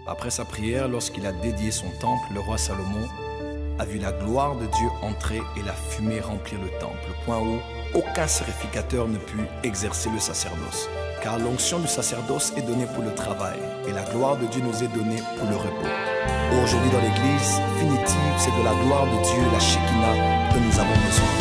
Après sa prière, lorsqu'il a dédié son temple, le roi Salomon a vu la gloire de Dieu entrer et la fumée remplir le temple, au point où aucun sacrificateur ne put exercer le sacerdoce. Car l'onction du sacerdoce est donnée pour le travail et la gloire de Dieu nous est donnée pour le repos. Aujourd'hui dans l'église, finitive, c'est de la gloire de Dieu, la Shekinah, que nous avons besoin.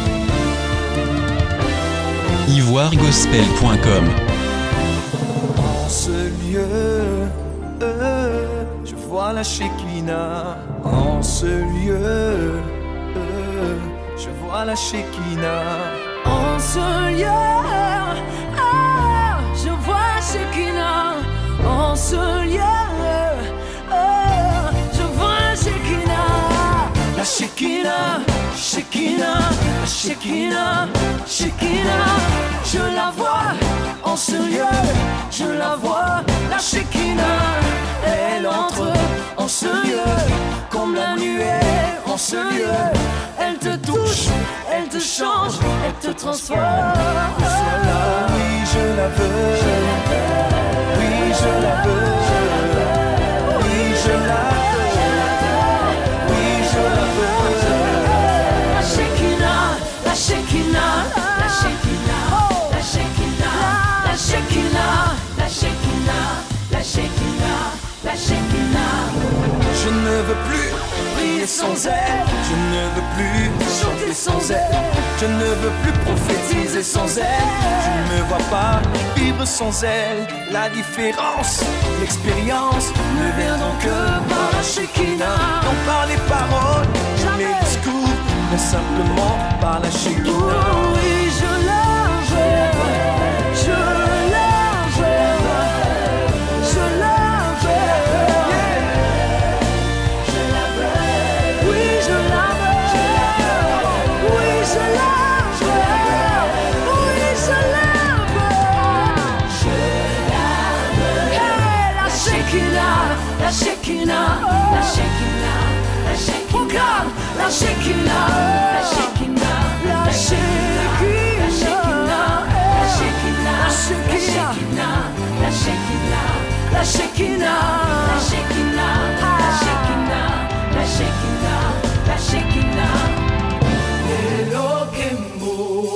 ivoiregospel.com. En ce lieu, je vois la Shekinah. En ce lieu, je vois la Shekinah. En ce lieu, je vois la Shekinah. En ce lieu, je vois la Shekinah. La Shekinah, Shekinah, la Shekinah, Shekinah. Je la vois en ce lieu, je la vois, la Shekinah. Elle entre en ce lieu, comme la nuée en ce lieu. Elle te touche, elle te change, elle te transforme. Oui, je la veux. Oui, je la veux. Oui, je la veux. Oui, je la veux. La Shekinah, la Shekinah, la Shekinah, la Shekinah, la Shekinah, la Shekinah, la Shekinah, la Shekinah. Je ne veux plus prier sans elle. Je ne veux plus chanter sans elle. Je ne veux plus prophétiser sans elle. Je ne me vois pas vivre sans elle. La différence, l'expérience ne vient donc que par la Shekinah. Non par les paroles, jamais les discours, mais simplement par la Shekinah. Oui, je la veux, je la veux, je la veux, je la veux, oui, je la veux, oui, je la veux, oui, je la veux, hey, la Shekinah, la Shekinah, la Shekinah, la Shekinah, la Shekinah, la Shekinah, la Shekinah, la Shekinah, la Shekinah, la Shekinah, la Shekinah, la Shekinah, la Shekinah, la Shekinah, la Shekinah. Elohimbo,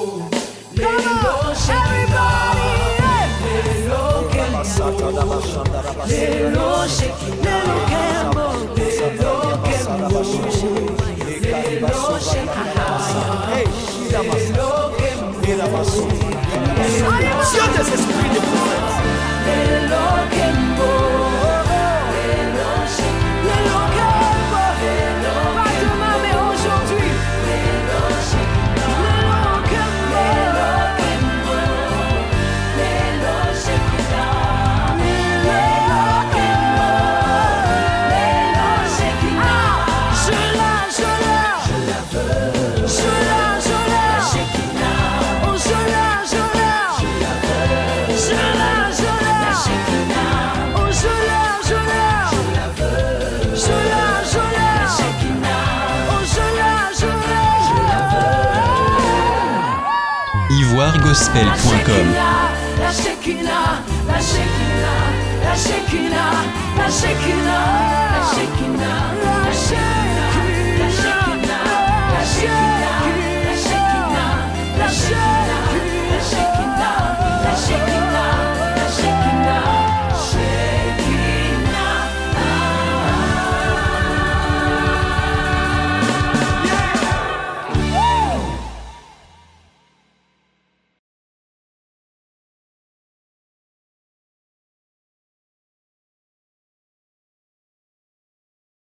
Dieu des esprits de prophètes. Pas demain mais aujourd'hui. ivoiregospel.com. La Shekinah, la Shekinah, la Shekinah, la Shekinah, la Shekinah, la Shekinah, la Shekinah.